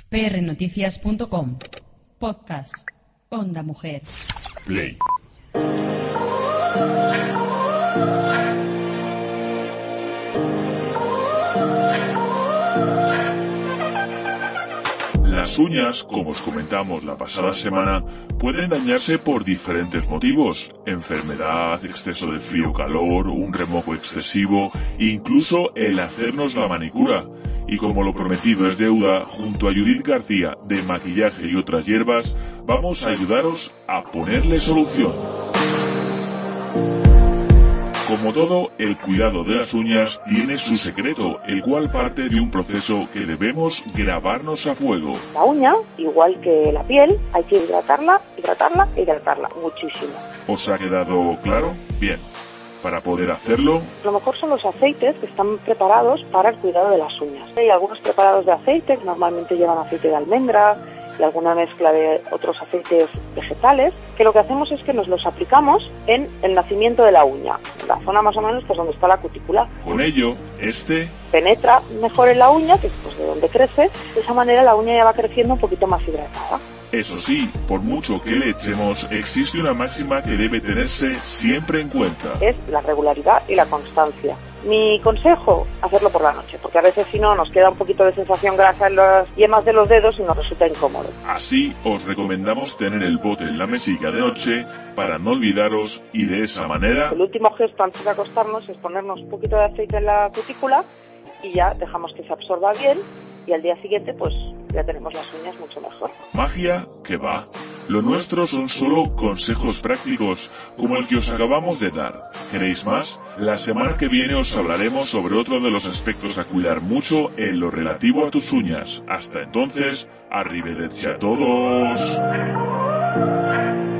prnoticias.com. Podcast. Onda Mujer. Play. Las uñas, como os comentamos la pasada semana, pueden dañarse por diferentes motivos: enfermedad, exceso de frío o calor, un remojo excesivo, incluso el hacernos la manicura. Y como lo prometido es deuda, junto a Judith García de Maquillaje y otras hierbas, vamos a ayudaros a ponerle solución. Como todo, el cuidado de las uñas tiene su secreto, el cual parte de un proceso que debemos grabarnos a fuego. La uña, igual que la piel, hay que hidratarla muchísimo. ¿Os ha quedado claro? Bien. Para poder hacerlo, lo mejor son los aceites que están preparados para el cuidado de las uñas. Hay algunos preparados de aceite que normalmente llevan aceite de almendra y alguna mezcla de otros aceites vegetales, que lo que hacemos es que nos los aplicamos en el nacimiento de la uña, en la zona más o menos pues donde está la cutícula. Con ello, penetra mejor en la uña, que es pues de donde crece. De esa manera la uña ya va creciendo un poquito más hidratada. Eso sí, por mucho que le echemos, existe una máxima que debe tenerse siempre en cuenta. Es la regularidad y la constancia. Mi consejo, hacerlo por la noche, porque a veces si no nos queda un poquito de sensación grasa en las yemas de los dedos y nos resulta incómodo. Así os recomendamos tener el bote en la mesica de noche para no olvidaros, y de esa manera... El último gesto antes de acostarnos es ponernos un poquito de aceite en la cutícula y ya dejamos que se absorba bien, y al día siguiente pues ya tenemos las uñas mucho mejor. Magia que va. Lo nuestro son solo consejos prácticos, como el que os acabamos de dar. ¿Queréis más? La semana que viene os hablaremos sobre otro de los aspectos a cuidar mucho en lo relativo a tus uñas. Hasta entonces, arrivederci a todos.